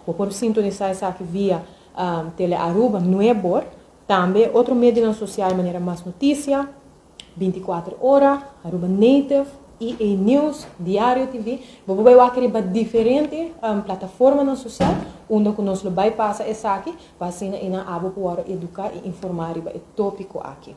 por sintonizar essa aqui via Tele Aruba, não é bom. Também, outro meio social, de maneira mais notícia, 24 horas, Aruba Native, EA News, Diário TV. Vou ver diferente plataforma na social, onde nós vai passar essa aqui, para assim na abo para educar e informar sobre o tópico aqui.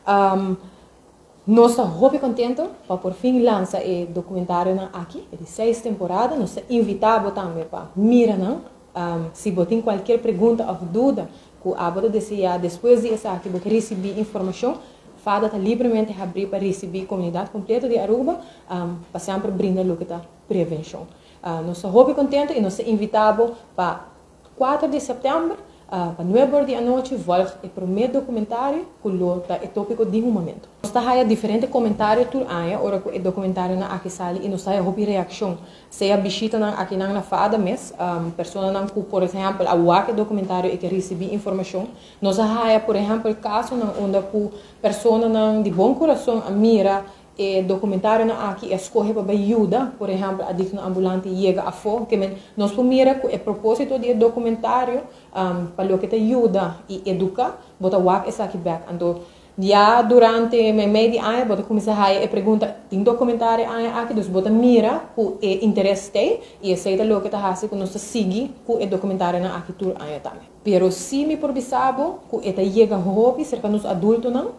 Nós estamos muito contentes para por fim lançar o documentário aqui, de 6 temporadas. Nós invitamos também para mirar, se você tem qualquer pergunta ou dúvida, que a você deseja depois dessa aqui, você receber informação, fada está livremente abrir para receber a comunidade completa de Aruba, para sempre brindar o que está prevenção. Nós estamos muito contentes e nós invitamos para 4 de setembro, para 9 da noite, volta o primeiro documentário que é o tópico de um momento. Nós temos diferentes comentários por ano, ora que o documentário aqui sai e nós temos reação. Se a visita aqui na fada mês, pessoas que, por exemplo, a documentário e que recebe informação, nós temos, por exemplo, caso onde a pessoa de bom coração mira e documentário aqui escolhe para ajuda, por exemplo, a dicção ambulante chega a fora, que nós mira que o propósito do documentário para o que te ajuda e educa, bota o essa aqui back. Então, já durante meio de ano, bota começar a pergunta, tem documentário aqui, então bota mira que é interesse tem e aceita o que está fazendo, que nós seguir com o documentário aqui tur ano também. Pero se me por bisabo, que eta chega a hobby cerca dos adultos não,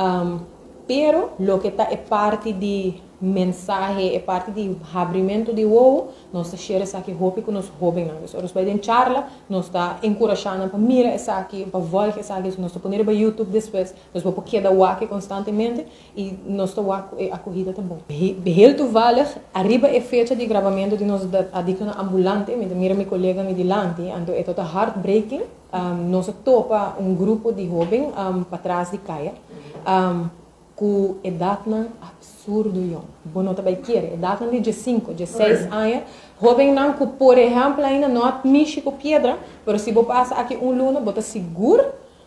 pero lo que está é parte de mensagem, é parte de abrimento de ovo, nós está share essa aqui hobby com nós hobby não. Nós vai em charla, nós está encorajando para mira essa aqui, para voltar essa aqui, nós está poner para YouTube depois, nós vamos queda o aqui constantemente e nós está a corrida tá bom. Behel tu vale, arriba é fecha de gravamento de nós a dica ambulante, mira meu colega me dilante, então é total heartbreaking. Nós topa grupo de jovem para trás de caia. Com idade absurdo, bom não também quer, idade de 5, de 6 anos, jovem não que por exemplo ainda não mexe com pedra, mas se você passa aqui luna, bota seguro,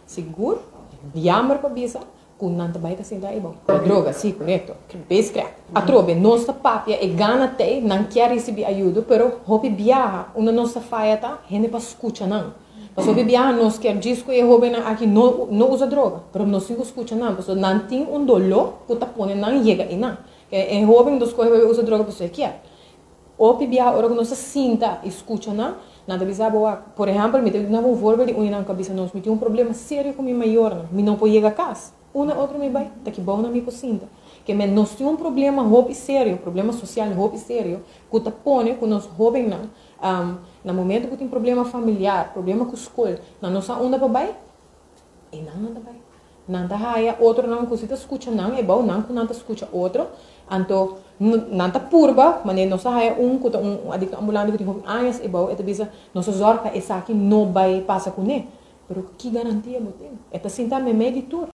diamor para bisa, com não também está sendo aí bom. Droga, sim, correto, bem crack. A trobe, nossa papia e gana te, não quer receber ajuda, pero hobby viaja, uma nossa faia tá, gente para escutar não. Mas o viajar nós quer dizer que o jovem aqui não usa droga, mas nós não escuta não, porque não tem dolor que está pondo não chega e não. O jovem dos coisas usa droga para você quer. O viajar agora que nós sinta, escuta não, nada bisa boa. Por exemplo, me teve um volta de na cabeça nós, me tem um problema sério com minha maior, não, me não pode chegar a casa. Outra me vai, tá que bom na minha sinta. Que nós temos um problema hobby sério, problema social hobby sério, que está pondo que nós jovem não. No momento que tem problema familiar, problema com a escola, na nossa onda para vai, e não anda vai. Não tá raia, outro não que você escuta não, é bom não que não escuta outro. Então, não tá purba, mas nossa raia que tá adicto ambulante que tem anos, é bom, é bisa nossa zorca essa aqui não vai passar com ele. Pero que garantia você tem? É tá sentar me meditor.